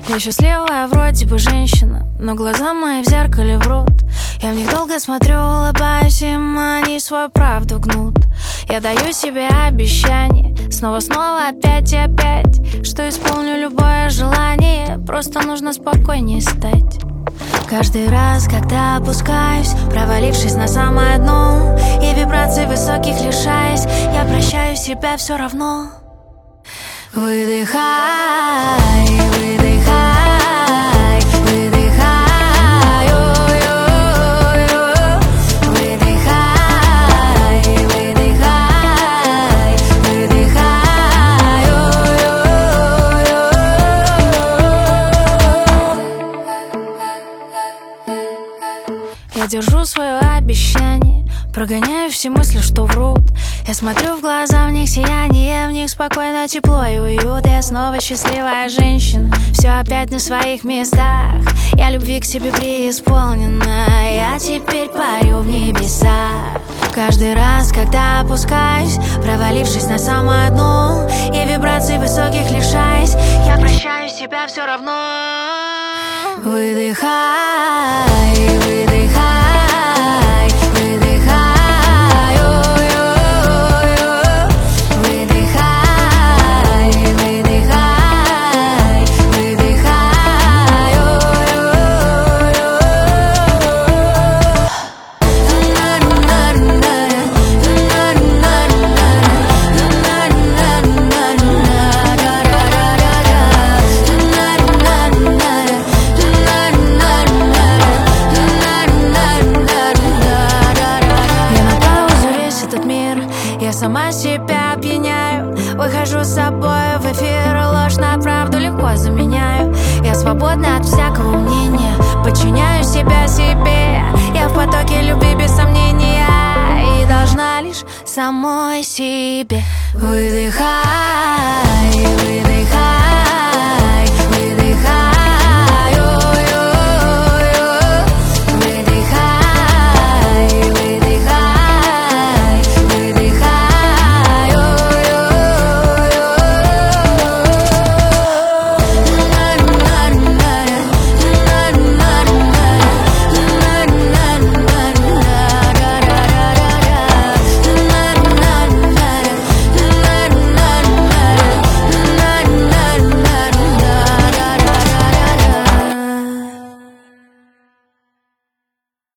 Я счастливая вроде бы женщина, но глаза мои в зеркале врут. Я в них долго смотрю, улыбаюсь им, они свою правду гнут. Я даю себе обещание, снова опять и опять, что исполню любое желание, просто нужно спокойнее стать. Каждый раз, когда опускаюсь, провалившись на самое дно, и вибраций высоких лишаясь, я прощаю себя все равно. Выдыхай, выдыхай, выдыхай, ой-ой-ой. Выдыхай, выдыхай, выдыхай, ой-ой-ой. Я держу свое обещание, прогоняю все мысли, что врут. Я смотрю в глаза, в них сияние, в них спокойно тепло и уют. Я снова счастливая женщина, все опять на своих местах. Я любви к себе преисполнена, я теперь парю в небесах. Каждый раз, когда опускаюсь, провалившись на самое дно, и вибраций высоких лишаясь, я прощаю себя все равно. Выдыхай, выдыхай. Я сама себя опьяняю, выхожу с собой в эфир, ложь на правду легко заменяю. Я свободна от всякого мнения, подчиняю себя себе. Я в потоке любви без сомнения и должна лишь самой себе. Выдыхай, выдыхай.